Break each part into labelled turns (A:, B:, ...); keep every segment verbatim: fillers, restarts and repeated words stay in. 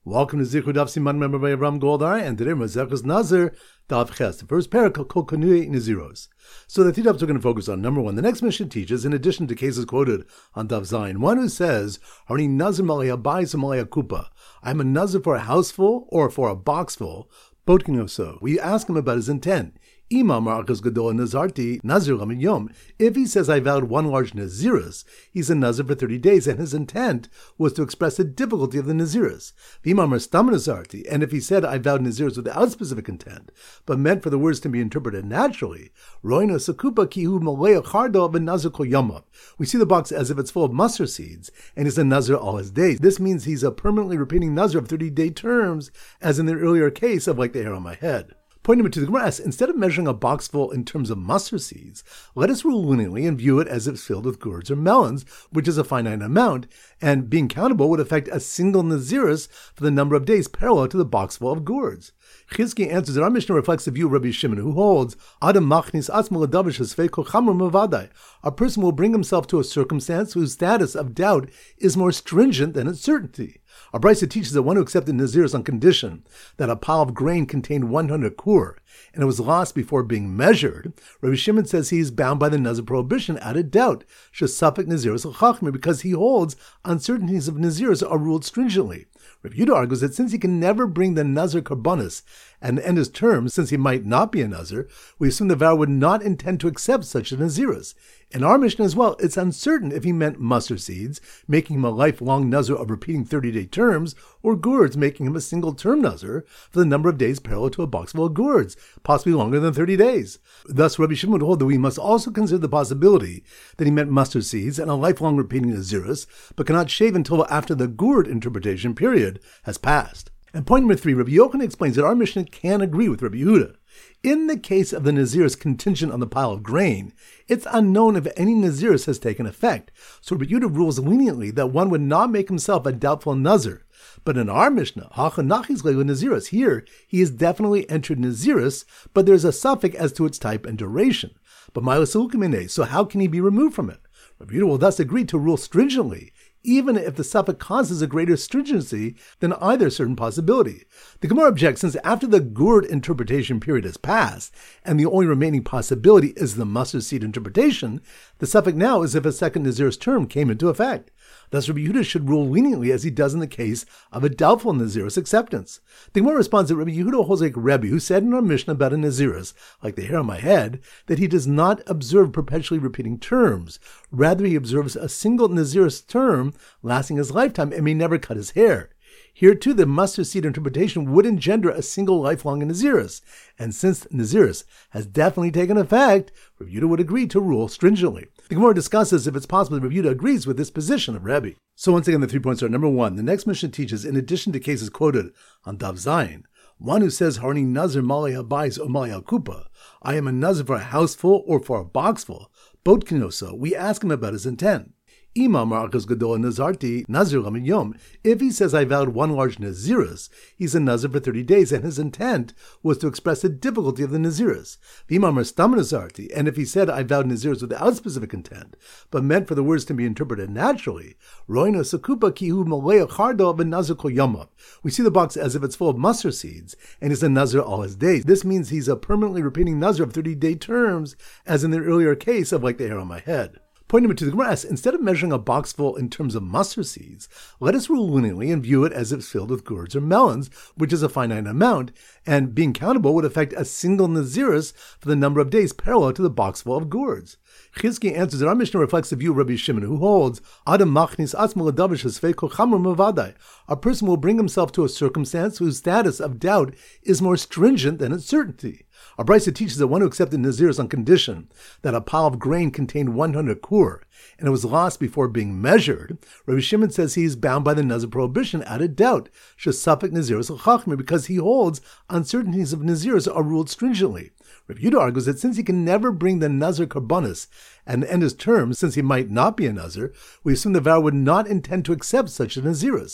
A: Welcome to Zichud Daf Siman member by Avram Goldar, and today Mazechus Nazir Daf Ches, the first parak Kol Kanui Naziros. So the three dafs we're going to focus on. Number one, the next mission teaches, in addition to cases quoted on Daf Zayin, one who says, "Harni Nazir Malaya Bayis Malaya Kupa." I'm a Nazir for a house full or for a box full. Botkin so. We ask him about his intent. Imam Marcus Gadol Nazarti Nazir Lamin Yom. If he says I vowed one large Nazirus, he's a Nazir for thirty days, and his intent was to express the difficulty of the Nazirus. Imam Stam Nazarti, and if he said I vowed Nazirus without specific intent, but meant for the words to be interpreted naturally, Roina Sakupa Kihu Malaya Chardo Nazir Kol Yomov. We see the box as if it's full of mustard seeds, and he's a Nazir all his days. This means he's a permanently repeating Nazir of thirty-day terms, as in the earlier case of like the hair on my head. Point number two, the Gemara asks, instead of measuring a box full in terms of mustard seeds, let us rule leniently and view it as if it's filled with gourds or melons, which is a finite amount, and being countable would affect a single Nazirus for the number of days parallel to the box full of gourds. Chizki answers that our Mishnah reflects the view of Rabbi Shimon, who holds, Adam machnis atzmo l'davish hasvei kol chamor mevadai. A person will bring himself to a circumstance whose status of doubt is more stringent than its certainty. Our Brisa teaches that one who accepted Nazirus on condition that a pile of grain contained one hundred kur, and it was lost before being measured, Rabbi Shimon says he is bound by the Nazir prohibition out of doubt, shesafek Nazirus l'chachmir, because he holds uncertainties of Nazirus are ruled stringently. Rabbi Yehuda argues that since he can never bring the Nazir karbonis and end his term, since he might not be a Nazir, we assume the vow would not intend to accept such a Nazirus. In our Mishnah as well, it's uncertain if he meant mustard seeds, making him a lifelong Nazir of repeating thirty-day terms, or gourds, making him a single-term Nazir for the number of days parallel to a box full of gourds, possibly longer than thirty days. Thus, Rabbi Shimon would hold that we must also consider the possibility that he meant mustard seeds and a lifelong repeating Nazirus, but cannot shave until after the gourd interpretation period has passed. And point number three, Rabbi Yochanan explains that our Mishnah can agree with Rabbi Yehuda. In the case of the Nazirus contingent on the pile of grain, it's unknown if any Nazirus has taken effect. So Rabbi Yehuda rules leniently that one would not make himself a doubtful Nazir. But in our Mishnah, Hachanachis Leilu Nazirus, here he has definitely entered Nazirus, but there's a suffix as to its type and duration. But Ma'alasukimine, so how can he be removed from it? Rabbi Yehuda will thus agree to rule stringently, even if the suffix causes a greater stringency than either certain possibility. The Gemara objects, since after the gourd interpretation period has passed, and the only remaining possibility is the mustard seed interpretation, the suffix now is if a second Nazirus term came into effect. Thus, Rabbi Yehuda should rule leniently as he does in the case of a doubtful Nazirus acceptance. The Gemara responds that Rabbi Yehuda holds like Rebbe, who said in our Mishnah about a Nazirus, like the hair on my head, that he does not observe perpetually repeating terms. Rather, he observes a single Nazirus term lasting his lifetime and may never cut his hair. Here, too, the mustard seed interpretation would engender a single lifelong Nazirus. And since Nazirus has definitely taken effect, Rabbi Yehuda would agree to rule stringently. The Gemara discusses if it's possible that Rabbi Yehuda agrees with this position of Rebbe. So once again, the three points are, number one, the next Mishnah teaches, in addition to cases quoted on Daf Zayin, one who says, Harni Nazir Malay Habayis or Malay Kupa, I am a Nazir for a house full or for a box full, Botkin so, we ask him about his intent. Imam Marcus Gadol Nazarti Nazir Lamin Yom. If he says I vowed one large Nazirus, he's a Nazir for thirty days, and his intent was to express the difficulty of the Nazirus. Imam Stam Nazarti, and if he said I vowed Nazirus without specific intent, but meant for the words to be interpreted naturally, Roina Sakupa Kihu Malaya Chardo Nazir Kol Yomov. We see the box as if it's full of mustard seeds, and he's a Nazir all his days. This means he's a permanently repeating Nazir of thirty-day terms, as in the earlier case of like the hair on my head. Point number two, the Gemara asks, instead of measuring a box full in terms of mustard seeds, let us rule leniently and view it as if it's filled with gourds or melons, which is a finite amount, and being countable would affect a single Nazirus for the number of days parallel to the box full of gourds. Chizki answers that our Mishnah reflects the view of Rabbi Shimon, who holds, Adam machnis atzmo l'davish hasvei kol chamor mevadai. A person will bring himself to a circumstance whose status of doubt is more stringent than its certainty. Our Brisa teaches that one who accepted Nazirus on condition that a pile of grain contained one hundred kur, and it was lost before being measured, Rabbi Shimon says he is bound by the Nazir prohibition out of doubt, shesafek Nazirus l'chachmir, because he holds uncertainties of Nazirus are ruled stringently. Rabbi Yehuda argues that since he can never bring the Nazir karbonis and end his term, since he might not be a Nazir, we assume the vow would not intend to accept such a Nazirus.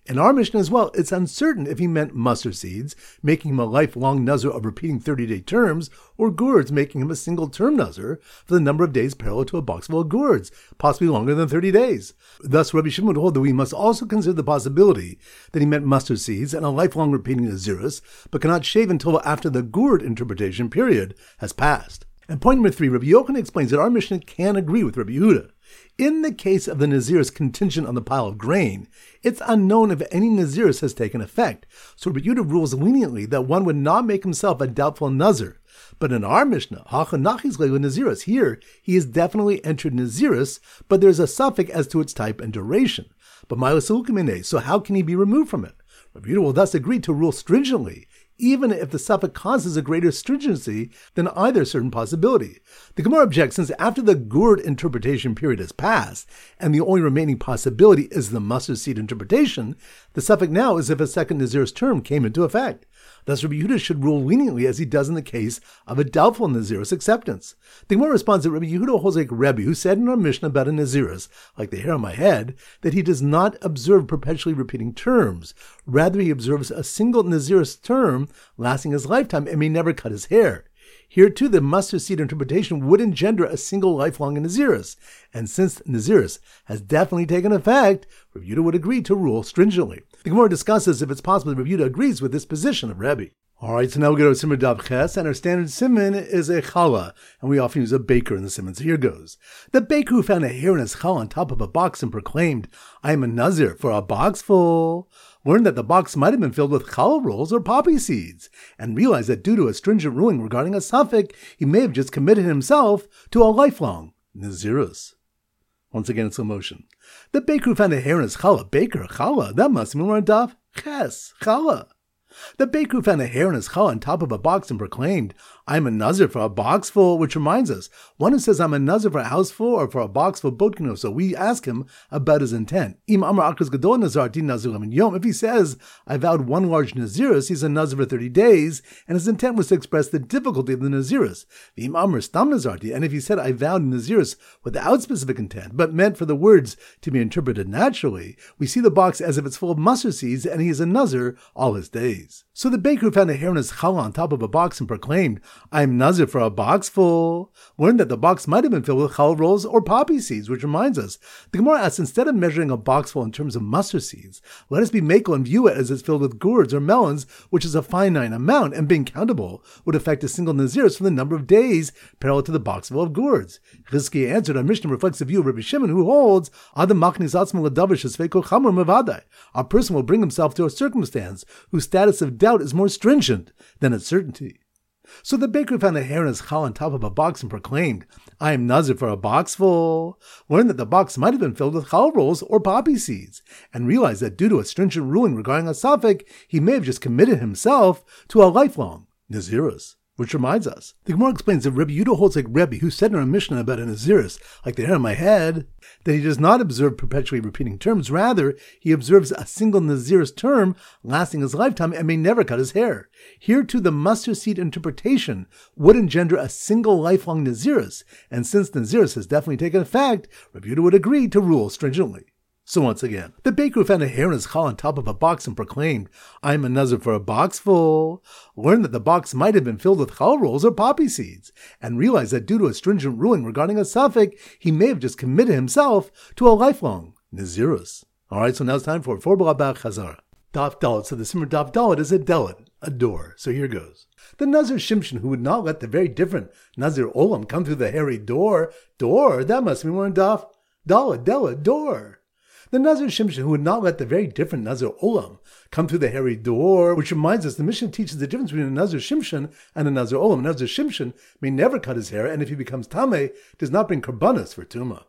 A: In our Mishnah as well, it's uncertain if he meant mustard seeds, making him a lifelong nazir of repeating thirty-day terms, or gourds, making him a single-term nazir for the number of days parallel to a box full of gourds, possibly longer than thirty days. Thus, Rabbi Shimon would hold that we must also consider the possibility that he meant mustard seeds and a lifelong repeating nazirus, but cannot shave until after the gourd interpretation period has passed. And point number three, Rabbi Yochanan explains that our Mishnah can agree with Rabbi Yehuda. In the case of the nazirus contingent on the pile of grain, it's unknown if any nazirus has taken effect, so Rabbi Yehuda rules leniently that one would not make himself a doubtful nazir. But in our Mishnah, hachanachis leilu nazirus, here he is definitely entered nazirus, but there's a suffix as to its type and duration. But ma'asalukim, so how can he be removed from it? Rabbi Yehuda will thus agree to rule stringently, even if the suffix causes a greater stringency than either certain possibility. The Gemara objects, since after the gourd interpretation period has passed, and the only remaining possibility is the mustard seed interpretation, the suffix now is if a second nazirus term came into effect. Thus, Rabbi Yehuda should rule leniently as he does in the case of a doubtful nazirus acceptance. The Gemara responds that Rabbi Yehuda holds like Rebbe, who said in our Mishnah about a nazirus, like the hair on my head, that he does not observe perpetually repeating terms. Rather, he observes a single nazirus term lasting his lifetime and may never cut his hair. Here, too, the mustard seed interpretation would engender a single lifelong nazirus, and since nazirus has definitely taken effect, Rabbi Yehuda would agree to rule stringently. The Gemara discusses if it's possible that Rabbi Yehuda agrees with this position of Rebbe. Alright, so now we go to Simon Dav Ches, and our standard Simon is a challah, and we often use a baker in the Simon, so here goes. The baker who found a hair in his challah on top of a box and proclaimed, I am a nazir for a box full, learned that the box might have been filled with challah rolls or poppy seeds, and realized that due to a stringent ruling regarding a suffix, he may have just committed himself to a lifelong nazirus. Once again in slow motion. The baker who found a hair in his challah, baker, challah, that must mean we're on Dav Ches, challah. The baker who found a hair in his challah on top of a box and proclaimed, I am a nazir for a box full, which reminds us, one who says I'm a nazir for a house full or for a box full botkino, so we ask him about his intent. Im amar akras gadol nazarti nazir lemin yom. If he says, I vowed one large nazirus, he's a nazir for thirty days, and his intent was to express the difficulty of the nazirus. Im amar stam nazarti, and if he said, I vowed nazirus without specific intent, but meant for the words to be interpreted naturally, we see the box as if it's full of mustard seeds, and he is a nazir all his days. So the baker who found a hair in his challah on top of a box and proclaimed, I am nazir for a box full, learned that the box might have been filled with challah rolls or poppy seeds, which reminds us, the Gemara asks, instead of measuring a box full in terms of mustard seeds, let us be makel and view it as it's filled with gourds or melons, which is a finite amount, and being countable would affect a single nazirus for the number of days parallel to the box full of gourds. Chizkiah answered, our Mishnah reflects the view of Rabbi Shimon, who holds, Adam machnis atzmo l'davar shesveko chamor mevadai. A person will bring himself to a circumstance whose status of doubt is more stringent than its certainty. So the baker found a hair in his challah on top of a box and proclaimed, I am nazir for a box full, learned that the box might have been filled with challah rolls or poppy seeds, and realized that due to a stringent ruling regarding a suffix, he may have just committed himself to a lifelong nazirus. Which reminds us, the Gemara explains that Rebbe Yehuda holds like Rebbe, who said in our Mishnah about a nazirus, like the hair on my head, that he does not observe perpetually repeating terms. Rather, he observes a single nazirus term lasting his lifetime and may never cut his hair. Here too, the mustard seed interpretation would engender a single lifelong nazirus, and since nazirus has definitely taken effect, Rebbe Yehuda would agree to rule stringently. So once again, the baker who found a hair in his challah on top of a box and proclaimed, I am a nazir for a box full, learned that the box might have been filled with challah rolls or poppy seeds, and realized that due to a stringent ruling regarding a suffix, he may have just committed himself to a lifelong nazirus. Alright, so now it's time for four B'Rabah Chazara. Daf Dalet, so the Simmer Daf Dalet is a delet, a door. So here goes. The Nazir Shimshon, who would not let the very different Nazir Olam come through the hairy door, door, that must mean we're in Daf Dalet, delet, door. The Nazir Shimshon, who would not let the very different Nazir Olam come through the hairy door, which reminds us the Mishnah teaches the difference between a Nazir Shimshon and a Nazir Olam. A Nazir Shimshon may never cut his hair, and if he becomes Tameh, does not bring Karbanos for Tumah.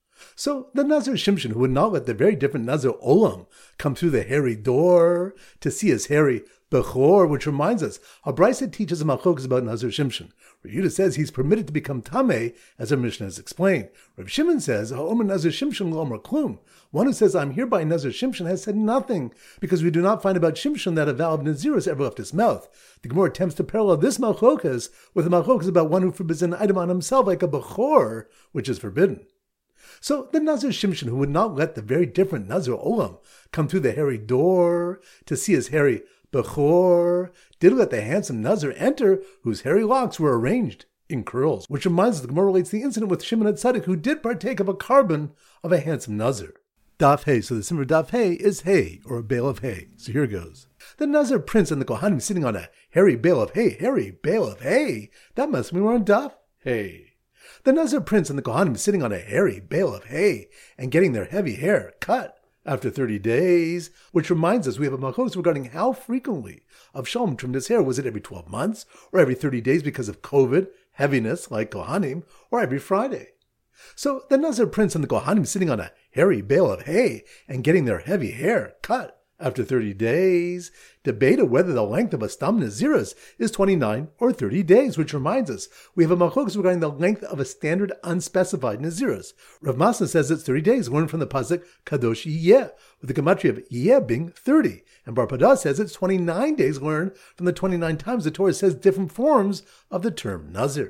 A: So the Nazir Shimshon, who would not let the very different Nazir Olam come through the hairy door to see his hairy Bechor, which reminds us, a Brisa teaches a Malchokas about Nazir Shimshon. Rav Yehuda says he's permitted to become Tameh, as our Mishnah has explained. Rav Shimon says, Ha'omer Nazir Shimshon l'omer klum. One who says, I'm hereby Nazir Shimshon, has said nothing, because we do not find about Shimshon that a vow of Nazirus ever left his mouth. The Gemara attempts to parallel this Malchokas with a Malchokas about one who forbids an item on himself like a Bechor, which is forbidden. So the Nazir Shimshon, who would not let the very different Nazir Olam come through the hairy door to see his hairy Bechor, did let the handsome Nazir enter, whose hairy locks were arranged in curls, which reminds us the Gemara relates the incident with Shimon HaTzadik, who did partake of a carbon of a handsome Nazir. Daf Hey, so the Simmer Daf Hey is hay, or a bale of hay. So here goes. The Nazir prince and the Kohanim sitting on a hairy bale of hay. Hairy bale of hay? That must mean we're on Daf Hey. The Nazir prince and the Kohanim sitting on a hairy bale of hay and getting their heavy hair cut after thirty days, which reminds us we have a machlokas regarding how frequently Avshalom trimmed his hair. Was it every twelve months, or every thirty days because of COVID, heaviness like Kohanim, or every Friday? So the Nazir prince and the Kohanim sitting on a hairy bale of hay and getting their heavy hair cut after thirty days, debated whether the length of a Stam Naziris is twenty-nine or thirty days, which reminds us we have a machlokas regarding the length of a standard unspecified Naziris. Rav Masna says it's thirty days, learned from the pasuk Kadosh Yeh, with the gematria of Yeh being thirty. And Bar Pada says it's twenty-nine days, learned from the twenty-nine times the Torah says different forms of the term Nazir.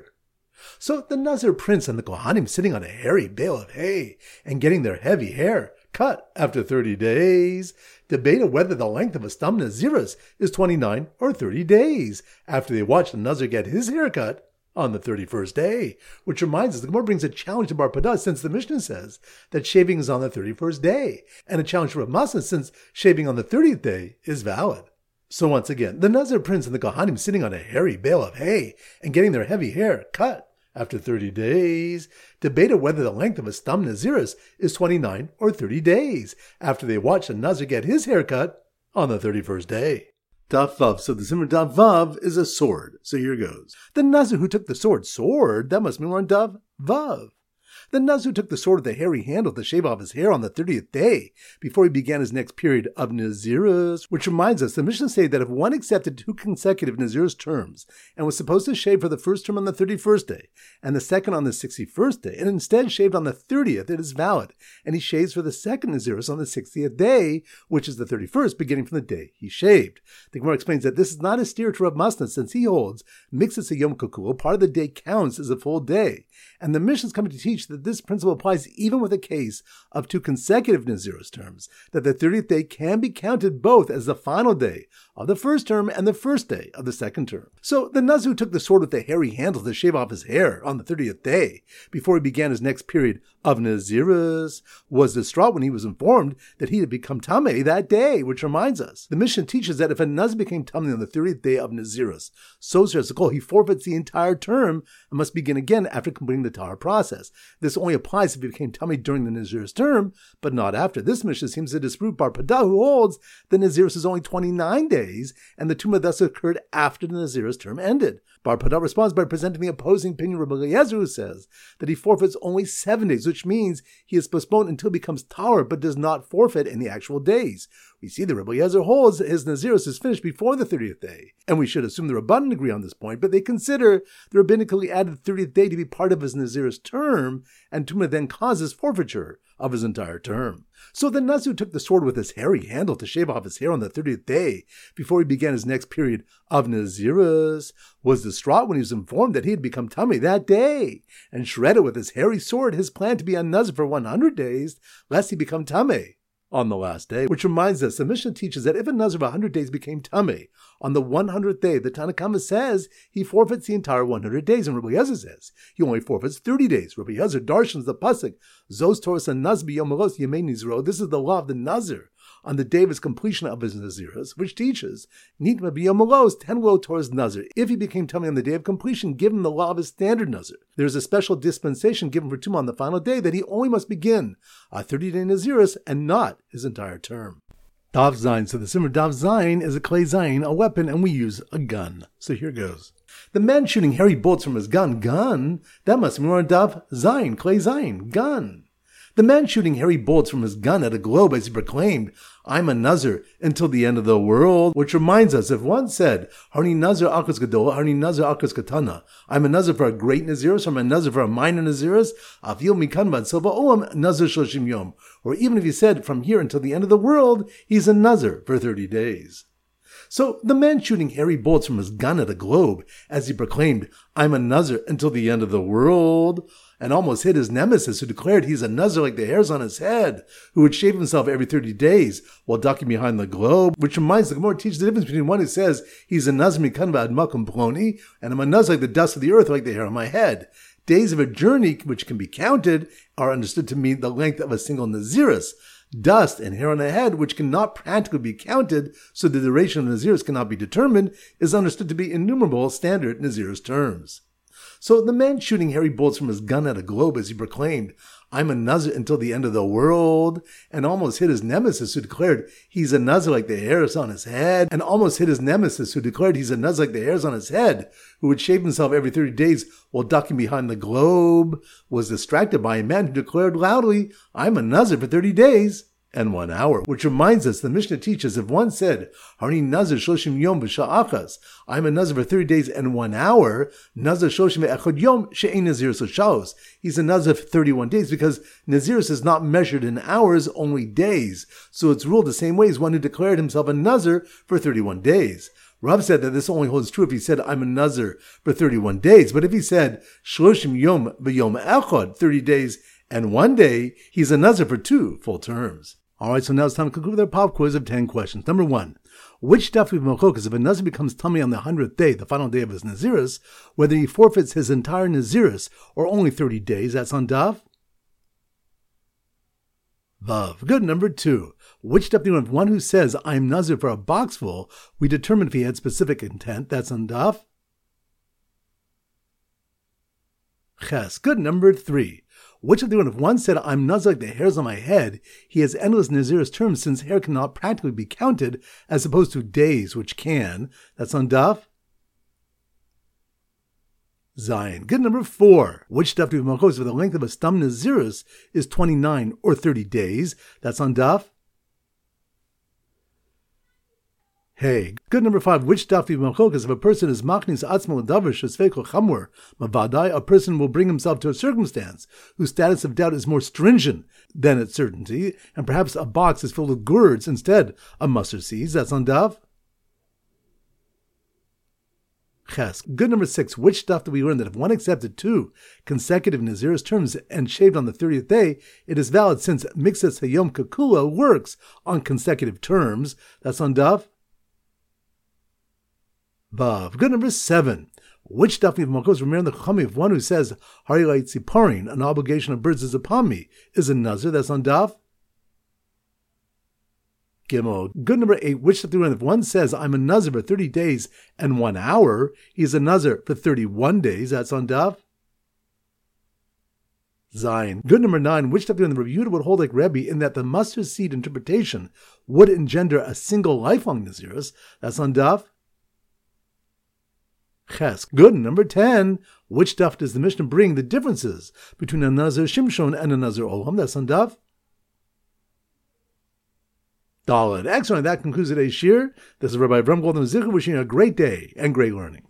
A: So the Nazir prince and the Kohanim sitting on a hairy bale of hay and getting their heavy hair cut after thirty days, debated whether the length of a Stam Naziris is twenty-nine or thirty days, after they watched the Nazir get his haircut on the thirty-first day, which reminds us the Gemara brings a challenge to Bar Pada, since the Mishnah says that shaving is on the thirty-first day, and a challenge to Rav Masna since shaving on the thirtieth day is valid. So once again, the Nazir prince and the Kohanim sitting on a hairy bale of hay and getting their heavy hair cut after thirty days, debated whether the length of a Stam Naziris is twenty-nine or thirty days, after they watched the Nazir get his haircut on the thirty-first day. Daf Vav, so the Simmer Daf Vav is a sword. So here goes. The Nazir who took the sword, sword, that must mean we're on Daf Vav. The Nazir took the sword with the hairy handle to shave off his hair on the thirtieth day, before he began his next period of Nazirus, which reminds us, the Mishnah say that if one accepted two consecutive Nazirus terms, and was supposed to shave for the first term on the thirty-first day, and the second on the sixty-first day, and instead shaved on the thirtieth, it is valid, and he shaves for the second Nazirus on the sixtieth day, which is the thirty-first, beginning from the day he shaved. The Gemara explains that this is not a steer to Rav Masna, since he holds, mixes a Yom Kukul, part of the day counts as a full day, and the Mishnah is coming to teach that this principle applies even with a case of two consecutive Nazirus terms, that the thirtieth day can be counted both as the final day of the first term and the first day of the second term. So the Nazir took the sword with the hairy handle to shave off his hair on the thirtieth day, before he began his next period of Nazirus, was distraught when he was informed that he had become Tameh that day, which reminds us, the Mishnah teaches that if a Nazir became Tameh on the thirtieth day of Nazirus, so says the Kol, he forfeits the entire term and must begin again after completing the Tahar process. This only applies if he became Tameh during the Nazirus term, but not after. This Mishnah seems to disprove Bar Pada, who holds that Nazirus is only twenty-nine days, and the Tumah thus occurred after the Nazirus term ended. Bar Pada responds by presenting the opposing opinion of Rabbi Eliezer, who says that he forfeits only seven days, which means he is postponed until he becomes Tahor, but does not forfeit in the actual days. We see that Rabbi Eliezer holds that his Nazirus is finished before the thirtieth day, and we should assume the Rabbanan agree on this point, but they consider the rabbinically added thirtieth day to be part of his Nazirus term, and Tumah then causes forfeiture of his entire term. So the Nazir took the sword with his hairy handle to shave off his hair on the thirtieth day, before he began his next period of Nazirus, was distraught when he was informed that he had become Tameh that day, and shredded with his hairy sword his plan to be on Nazir for one hundred days, lest he become Tameh on the last day, which reminds us, the Mishnah teaches that if a Nazir of one hundred days became Tameh on the one hundredth day, the Tanna Kama says he forfeits the entire one hundred days, and Rabbi Eliezer says he only forfeits thirty days. Rabbi Eliezer darshans the pasuk, Zos Torah and Nazbi Yom Malos Yemei Nizro. This is the law of the Nazir on the day of his completion of his Nazirus, which teaches Nitma B'Yom Malos ten lo Torah's Nazir. If he became Tameh on the day of completion, give him the law of his standard Nazir. There is a special dispensation given for Tumah on the final day that he only must begin a thirty-day Nazirus and not his entire term. Dav Zayin. So the Simmer Dav Zayin is a clay Zayin, a weapon, and we use a gun. So here goes. The man shooting hairy bullets from his gun, gun, that must mean we're on Dav Zayin, clay Zayin, gun. The man shooting hairy bullets from his gun at a globe as he proclaimed, I'm a Nazir until the end of the world, which reminds us, if one said, Harni Nazir Akas Gadola, Harni Nazir Akas Katana, I'm a Nazir for a great Nazirus, or I'm a Nazir for a minor Nazirus, Afil Mikan Ban Silva Olam Nazir Shoshim Yom. Or even if he said, from here until the end of the world, he's a Nazir for thirty days. So the man shooting hairy bolts from his gun at a globe as he proclaimed, "I'm a Nazir until the end of the world," and almost hit his nemesis who declared he's a Nazir like the hairs on his head, who would shave himself every thirty days while ducking behind the globe, which reminds the Gemara teaches the difference between one who says he's a Nazir mikan ba'ad makom ploni, and I'm a Nazir like the dust of the earth like the hair on my head. Days of a journey, which can be counted, are understood to mean the length of a single Naziris. Dust and hair on the head, which cannot practically be counted, so the duration of Naziris cannot be determined, is understood to be innumerable standard Naziris terms. So the man shooting hairy bolts from his gun at a globe as he proclaimed, "I'm a Nazir until the end of the world," and almost hit his nemesis who declared he's a Nazir like the hairs on his head, and almost hit his nemesis who declared he's a Nazir like the hairs on his head, who would shave himself every thirty days while ducking behind the globe, was distracted by a man who declared loudly, "I'm a Nazir for thirty days and one hour," which reminds us the Mishnah teaches if one said, "Hari Nazir shloshim yom v'sha'achas," I'm a Nazir for thirty days and one hour, Nazir shloshim ve'echad yom she'ein Naziris l'shalos. He's a Nazir for thirty-one days because Naziris is not measured in hours, only days. So it's ruled the same way as one who declared himself a Nazir for thirty-one days. Rav said that this only holds true if he said, "I'm a Nazir for thirty-one days," but if he said, "Shloshim yom v'yom echad," thirty days and one day, he's a Nazir for two full terms. Alright, so now it's time to conclude our pop quiz of ten questions. Number one, which daf we machokas if a Nazir becomes tummy on the hundredth day, the final day of his Naziris, whether he forfeits his entire Naziris or only thirty days? That's on daf Vav. Good. Number two, which daf do we have one who says, "I'm Nazir for a box full," we determine if he had specific intent? That's on daf Ches. Good. Number three, which of the one, if one said, "I'm Nazir like the hairs on my head," he has endless Naziris terms since hair cannot practically be counted as opposed to days, which can? That's on daf Zion. Good. Number four, which daf do we have for the length of a stam Naziris is twenty-nine or thirty days? That's on daf Hey. Good. Number five, which daf do we have if a person is machnis atzmo l'davar shesveiko chamur mavadai, a person will bring himself to a circumstance whose status of doubt is more stringent than its certainty, and perhaps a box is filled with gourds instead of mustard seeds? That's on daf Ches. Good. Number six, which daf do we learn that if one accepted two consecutive Naziris terms and shaved on the thirtieth day, it is valid since mixas hayom kakula works on consecutive terms? That's on daf Vav. Good. Number seven, which daf we have makos remember the chachami of one who says, "Hari lait tziparin," an obligation of birds is upon me, is a Nazir? That's on daf Gimel. Good. Number eight, which daf do we learn if one says, "I'm a Nazir for thirty days and one hour," he's a Nazir for thirty-one days? That's on daf Zion. Good. Number nine, which daf do we learn the Rebbe Yehuda would hold like Rebbe in that the mustard seed interpretation would engender a single lifelong Naziris? That's on daf Ches. Good. Number ten, which daf does the Mishnah bring the differences between a Nazir Shimshon and a Nazir Olam? That's on daf Dalet. Excellent. That concludes today's shir. This is Rabbi Avram Goldman Zichu wishing you a great day and great learning.